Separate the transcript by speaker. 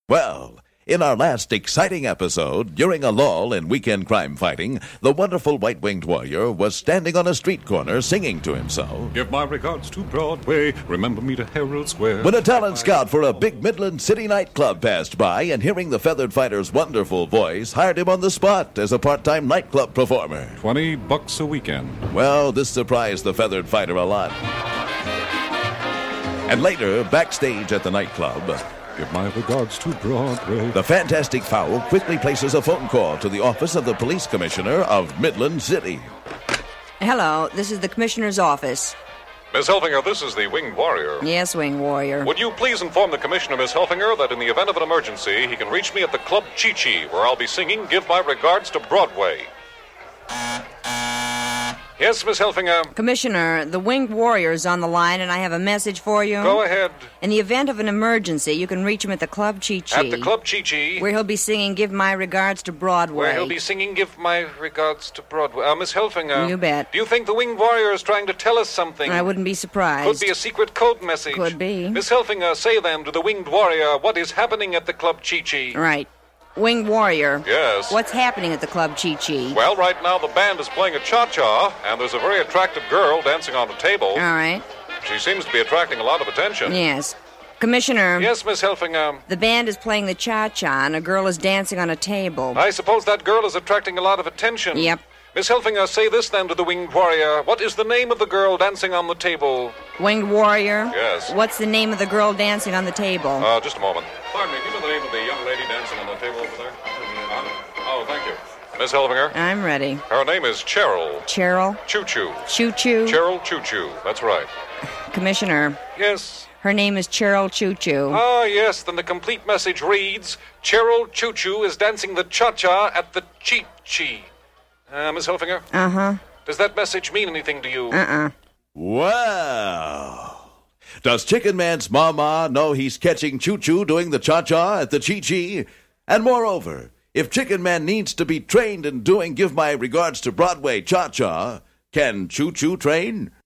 Speaker 1: Well, in our last exciting episode, during a lull in weekend crime fighting, the wonderful white-winged warrior was standing on a street corner singing to himself.
Speaker 2: Give my regards to Broadway, remember me to Herald Square.
Speaker 1: When a talent scout for a big Midland City nightclub passed by and hearing the feathered fighter's wonderful voice, hired him on the spot as a part-time nightclub performer.
Speaker 2: $20 a weekend.
Speaker 1: Well, this surprised the feathered fighter a lot. And later, backstage at the nightclub,
Speaker 2: Give my regards to Broadway.
Speaker 1: the Fantastic Fowl quickly places a phone call to the office of the police commissioner of Midland City.
Speaker 3: Hello, this is the commissioner's office.
Speaker 4: Miss Helfinger, this is the Winged Warrior.
Speaker 3: Yes, Wing Warrior.
Speaker 4: Would you please inform the Commissioner, Miss Helfinger, that in the event of an emergency, he can reach me at the Club Chi-Chi, where I'll be singing Give My Regards to Broadway. Yes, Miss Helfinger.
Speaker 3: Commissioner, the Winged Warrior's on the line, and I have a message for you.
Speaker 4: Go ahead.
Speaker 3: In the event of an emergency, you can reach him at the Club Chi-Chi.
Speaker 4: At the Club Chi-Chi.
Speaker 3: Where he'll be singing Give My Regards to Broadway.
Speaker 4: Where he'll be singing Give My Regards to Broadway. Miss Helfinger.
Speaker 3: You bet.
Speaker 4: Do you think the Winged Warrior is trying to tell us something?
Speaker 3: I wouldn't be surprised.
Speaker 4: Could be a secret code message.
Speaker 3: Could be.
Speaker 4: Miss Helfinger, say then to the Winged Warrior what is happening at the Club Chi-Chi.
Speaker 3: Right. Winged Warrior.
Speaker 4: Yes.
Speaker 3: What's happening at the Club Chi-Chi?
Speaker 4: Well, right now the band is playing a cha-cha, and there's a very attractive girl dancing on the table.
Speaker 3: All right.
Speaker 4: She seems to be attracting a lot of attention.
Speaker 3: Yes. Commissioner.
Speaker 4: Yes, Miss Helfinger.
Speaker 3: The band is playing the cha-cha, and a girl is dancing on a table.
Speaker 4: I suppose that girl is attracting a lot of attention.
Speaker 3: Yep.
Speaker 4: Miss Helfinger, say this then to the Winged Warrior. What is the name of the girl dancing on the table?
Speaker 3: Winged Warrior?
Speaker 4: Yes.
Speaker 3: What's the name of the girl dancing on the table?
Speaker 4: Just a moment. Pardon me, do you know the name of the young lady dancing on the table over there? Oh, thank you. Miss Helfinger?
Speaker 3: I'm ready.
Speaker 4: Her name is Cheryl.
Speaker 3: Cheryl?
Speaker 4: Choo-Choo.
Speaker 3: Choo-Choo?
Speaker 4: Cheryl Choo-Choo. That's right.
Speaker 3: Commissioner,
Speaker 4: Yes.
Speaker 3: her name is Cheryl Choo-Choo.
Speaker 4: Ah, yes, then the complete message reads, Cheryl Choo-Choo is dancing the cha-cha at the Chi-Chi. Miss Helfinger?
Speaker 3: Uh-huh.
Speaker 4: Does that message mean anything to you?
Speaker 1: Wow! Does Chicken Man's mama know he's catching Choo-Choo doing the cha-cha at the Chi-Chi? And moreover, if Chicken Man needs to be trained in doing Give My Regards to Broadway cha-cha, can Choo-Choo train?